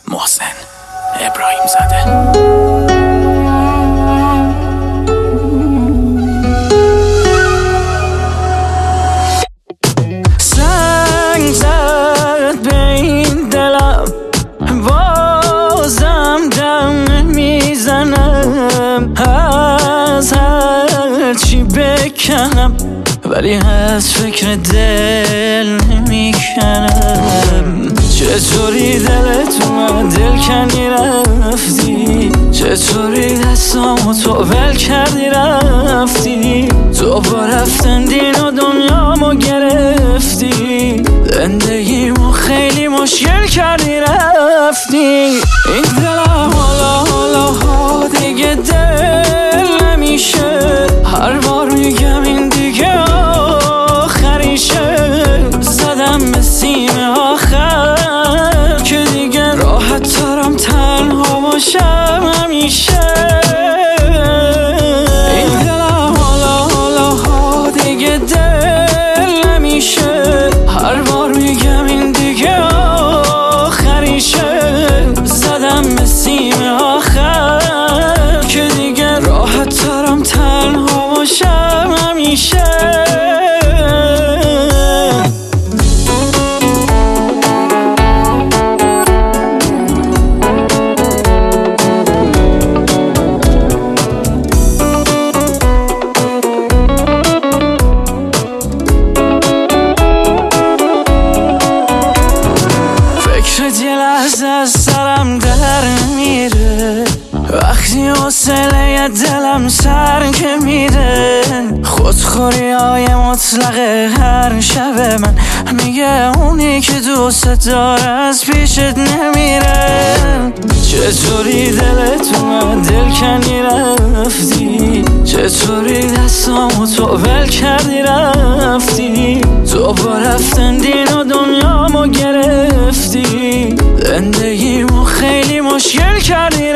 محسن ابراهیم زاده. سنگ زد به این دلم، بازم دم میزنم. از هر چی بکنم ولی از فکر دل نمیکنم. چطوری دلت اومد دل کنی رفتی، چطوری دستامو تو ول کردی رفتی. تو با رفتن دین و دنیامو گرفتی، زندگیمو خیلی مشکل کردی رفتی. این دلم حالا دیگه دل نمیشه، هر بار میگم این دیگه آخریشه. زدم به سیم آخر که دیگه راحت ترم تنها باشم همیشه. این دلم حالا دیگه دل نمیشه، هر بار میگم این دیگه آخریشه. زدم به سیم آخر که دیگه راحت ترم تنها باشم همیشه. یه لحظه از سرم در میره، وقتی حوصله دلم سر که میره. خودخوری های مطلق هر شب من میگه اونی که دوست داره از پیشت نمیره. چطوری دلت اومد دل کنی رفتی، چطوری دستامو تو ول کردی رفتی. تو با رفتن دین و دنیامو گرفتی، زندگیمو خیلی مشکل کردی